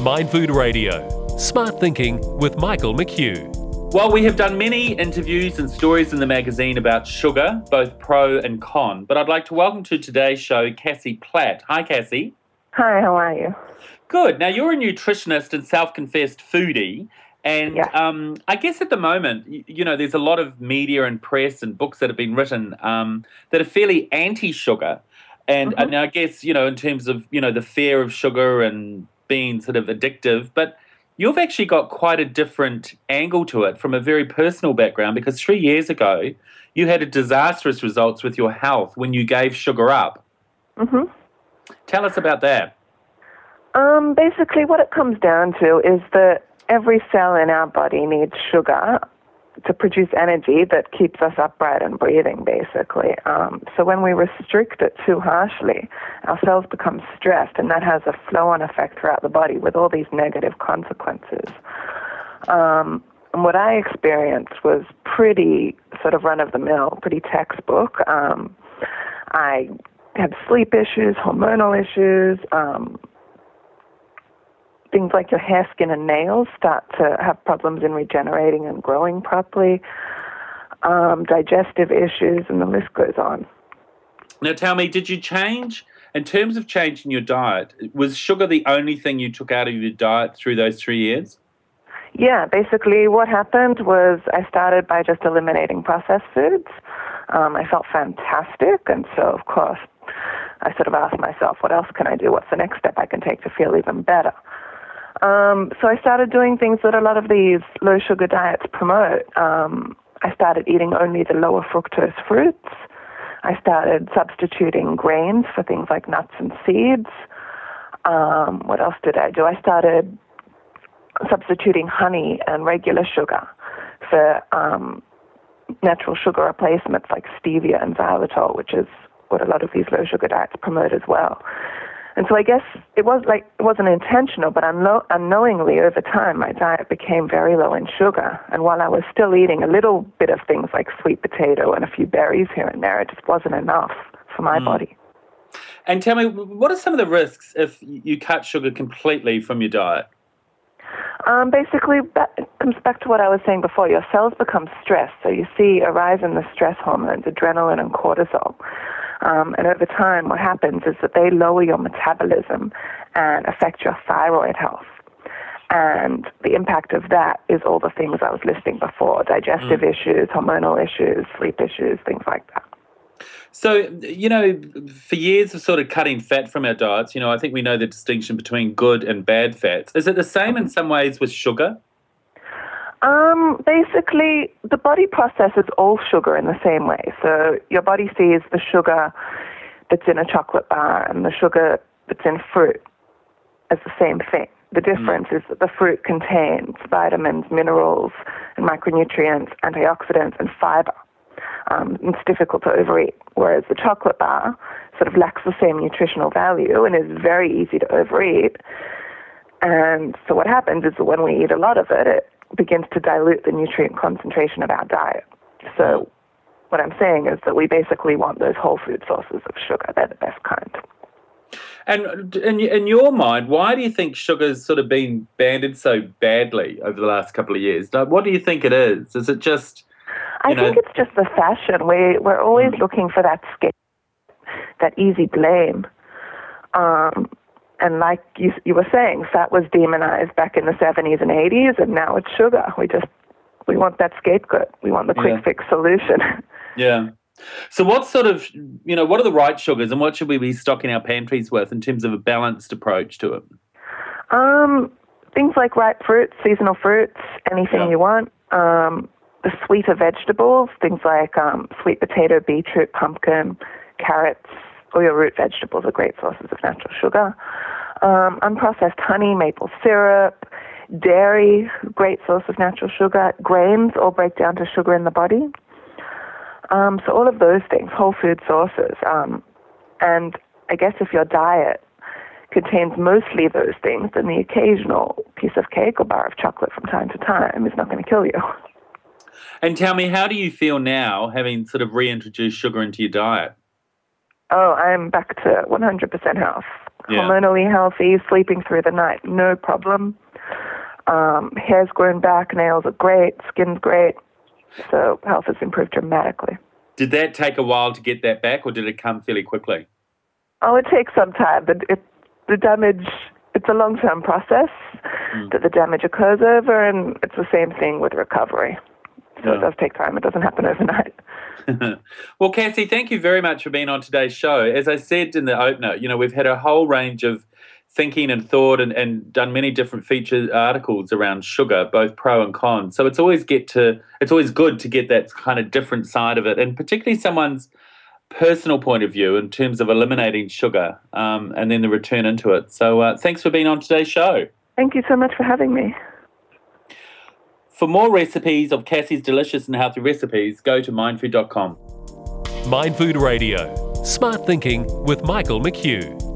Mind Food Radio. Smart thinking with Michael McHugh. Well, we have done many interviews and stories in the magazine about sugar, both pro and con, but I'd like to welcome to today's show Cassie Platt. Hi, Cassie. Hi, how are you? Good. Now, you're a nutritionist and self-confessed foodie, and I guess at the moment, you know, there's a lot of media and press and books that have been written that are fairly anti-sugar, and I guess, you know, in terms of, you know, the fear of sugar and being sort of addictive, but you've actually got quite a different angle to it from a very personal background, because 3 years ago you had a disastrous results with your health when you gave sugar up. Tell us about that. Basically what it comes down to is that every cell in our body needs sugar to produce energy that keeps us upright and breathing, basically. So when we restrict it too harshly, our cells become stressed, and that has a flow-on effect throughout the body with all these negative consequences. And what I experienced was pretty sort of run-of-the-mill, pretty textbook. I had sleep issues, hormonal issues, things like your hair, skin, and nails start to have problems in regenerating and growing properly, digestive issues, and the list goes on. Now tell me, did you change, in terms of changing your diet, was sugar the only thing you took out of your diet through those 3 years? Yeah, basically what happened was I started by just eliminating processed foods. I felt fantastic, and so, of course, I sort of asked myself, what else can I do? What's the next step I can take to feel even better? So I started doing things that a lot of these low-sugar diets promote. I started eating only the lower fructose fruits. I started substituting grains for things like nuts and seeds. What else did I do? I started substituting honey and regular sugar for natural sugar replacements like stevia and xylitol, which is what a lot of these low-sugar diets promote as well. And so I guess it wasn't intentional, but unknowingly over time my diet became very low in sugar. And while I was still eating a little bit of things like sweet potato and a few berries here and there, it just wasn't enough for my body. And tell me, what are some of the risks if you cut sugar completely from your diet? Basically, that comes back to what I was saying before. Your cells become stressed, so you see a rise in the stress hormones, adrenaline and cortisol. And over time, what happens is that they lower your metabolism and affect your thyroid health. And the impact of that is all the things I was listing before, digestive issues, hormonal issues, sleep issues, things like that. So, you know, for years of sort of cutting fat from our diets, you know, I think we know the distinction between good and bad fats. Is it the same in some ways with sugar? Basically, the body processes all sugar in the same way. So your body sees the sugar that's in a chocolate bar and the sugar that's in fruit as the same thing. The difference is that the fruit contains vitamins, minerals, and micronutrients, antioxidants, and fiber. It's difficult to overeat, whereas the chocolate bar sort of lacks the same nutritional value and is very easy to overeat. And so what happens is that when we eat a lot of it, it begins to dilute the nutrient concentration of our diet. So what I'm saying is that we basically want those whole food sources of sugar. They're the best kind. And in your mind, why do you think sugar's sort of been banded so badly over the last couple of years? Like, what do you think it is? Is it just... I think it's just the fashion. We're always looking for that that easy blame. And like you were saying, fat was demonized back in the 70s and 80s, and now it's sugar. We want that scapegoat. We want the quick fix solution. Yeah. So what sort of, you know, what are the right sugars and what should we be stocking our pantries with in terms of a balanced approach to it? Things like ripe fruits, seasonal fruits, anything you want. The sweeter vegetables, things like sweet potato, beetroot, pumpkin, carrots, all your root vegetables are great sources of natural sugar. Unprocessed honey, maple syrup, dairy, great source of natural sugar. Grains all break down to sugar in the body. So all of those things, whole food sources. And I guess if your diet contains mostly those things, then the occasional piece of cake or bar of chocolate from time to time is not going to kill you. And tell me, how do you feel now, having sort of reintroduced sugar into your diet? Oh, I'm back to 100% health. hormonally healthy, sleeping through the night, no problem. Hair's grown back, nails are great, skin's great. So health has improved dramatically. Did that take a while to get that back, or did it come fairly quickly? Oh, it takes some time. The damage, it's a long-term process that the damage occurs over, and it's the same thing with recovery. So it does take time. It doesn't happen overnight. Well, Cassie, thank you very much for being on today's show. As I said in the opener, we've had a whole range of thinking and thought and done many different featured articles around sugar, both pro and con. So it's always good to get that kind of different side of it, and particularly someone's personal point of view in terms of eliminating sugar and then the return into it. So thanks for being on today's show. Thank you so much for having me. For more recipes of Cassie's delicious and healthy recipes, go to mindfood.com. Mindfood Radio. Smart thinking with Michael McHugh.